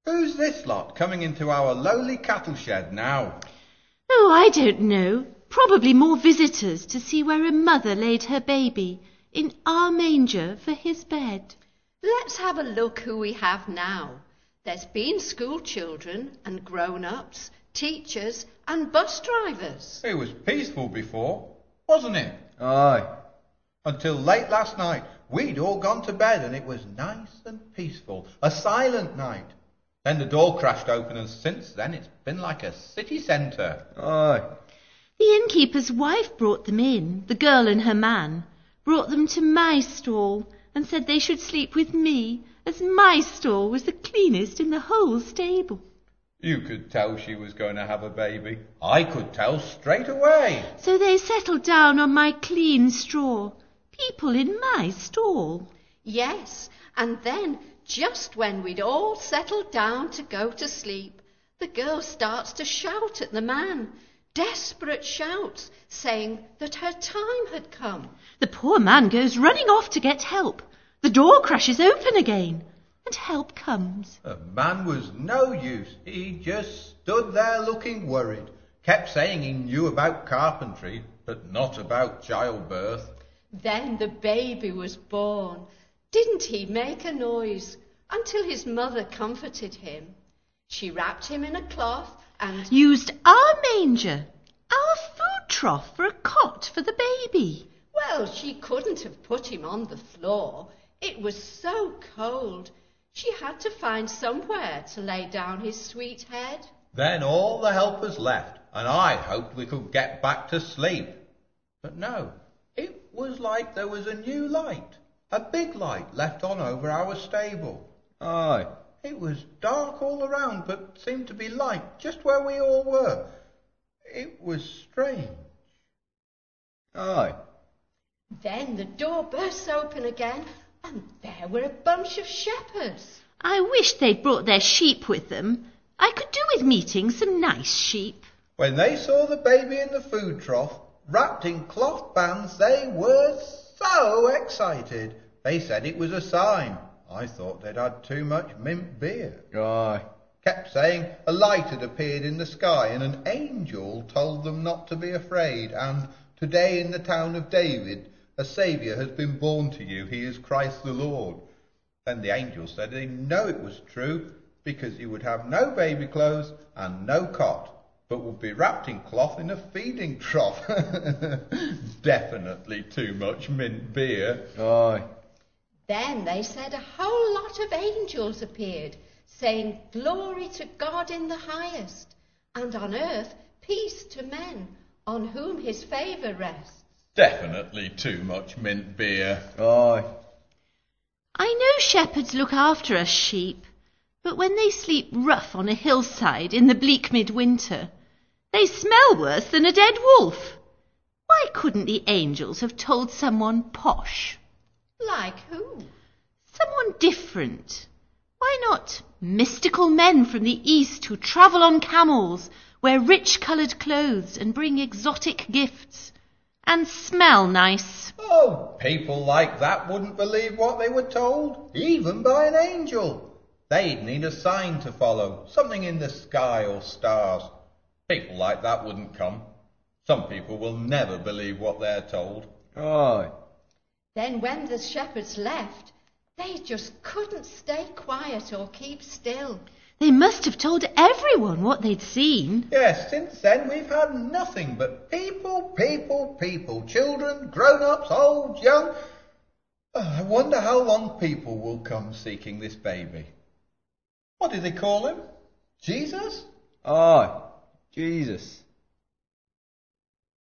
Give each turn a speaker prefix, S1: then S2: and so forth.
S1: Who's this lot coming into our lowly cattle shed now?
S2: Oh, I don't know. Probably more visitors to see where a mother laid her baby in our manger for his bed.
S3: Let's have a look who we have now. There's been school children and grown-ups, teachers and bus drivers.
S1: It was peaceful before, wasn't it?
S4: Aye.
S1: Until late last night, we'd all gone to bed and it was nice and peaceful, a silent night. Then the door crashed open and since then it's been like a city centre.
S4: Aye.
S2: The innkeeper's wife brought them in, the girl and her man, brought them to my stall and said they should sleep with me, as my stall was the cleanest in the whole stable.
S1: You could tell she was going to have a baby. I could tell straight away.
S2: So they settled down on my clean straw, people in my stall.
S3: Yes, and then, just when we'd all settled down to go to sleep, the girl starts to shout at the man, desperate shouts, saying that her time had come.
S2: The poor man goes running off to get help. The door crashes open again, and help comes.
S1: The man was no use. He just stood there looking worried. Kept saying he knew about carpentry, but not about childbirth.
S3: Then the baby was born. Didn't he make a noise? Until his mother comforted him. She wrapped him in a cloth and
S2: used our manger, our food trough for a cot for the baby.
S3: Well, she couldn't have put him on the floor. It was so cold. She had to find somewhere to lay down his sweet head.
S1: Then all the helpers left, and I hoped we could get back to sleep. But no, it was like there was a new light, a big light left on over our stable.
S4: Aye.
S1: It was dark all around, but seemed to be light just where we all were. It was strange.
S4: Aye.
S3: Then the door burst open again, and there were a bunch of shepherds.
S2: I wish they'd brought their sheep with them. I could do with meeting some nice sheep.
S1: When they saw the baby in the food trough, wrapped in cloth bands, they were so excited. They said it was a sign. I thought they'd had too much mint beer.
S4: Aye.
S1: Kept saying a light had appeared in the sky and an angel told them not to be afraid, and today in the town of David a Saviour has been born to you. He is Christ the Lord. Then the angel said they know it was true because he would have no baby clothes and no cot, but would be wrapped in cloth in a feeding trough. Definitely too much mint beer.
S4: Aye.
S3: Then they said a whole lot of angels appeared, saying, "Glory to God in the highest, and on earth peace to men, on whom his favour rests."
S1: Definitely too much mint beer.
S4: Aye.
S2: I know shepherds look after us sheep, but when they sleep rough on a hillside in the bleak midwinter, they smell worse than a dead wolf. Why couldn't the angels have told someone posh?
S3: Like who?
S2: Someone different. Why not mystical men from the east who travel on camels, wear rich-coloured clothes and bring exotic gifts, and smell nice?
S1: Oh, people like that wouldn't believe what they were told, even by an angel. They'd need a sign to follow, something in the sky or stars. People like that wouldn't come. Some people will never believe what they're told.
S4: Aye.
S3: Then when the shepherds left, they just couldn't stay quiet or keep still.
S2: They must have told everyone what they'd seen.
S1: Yes, since then we've had nothing but people, people, people. Children, grown-ups, old, young. I wonder how long people will come seeking this baby. What do they call him? Jesus?
S4: Aye. Jesus.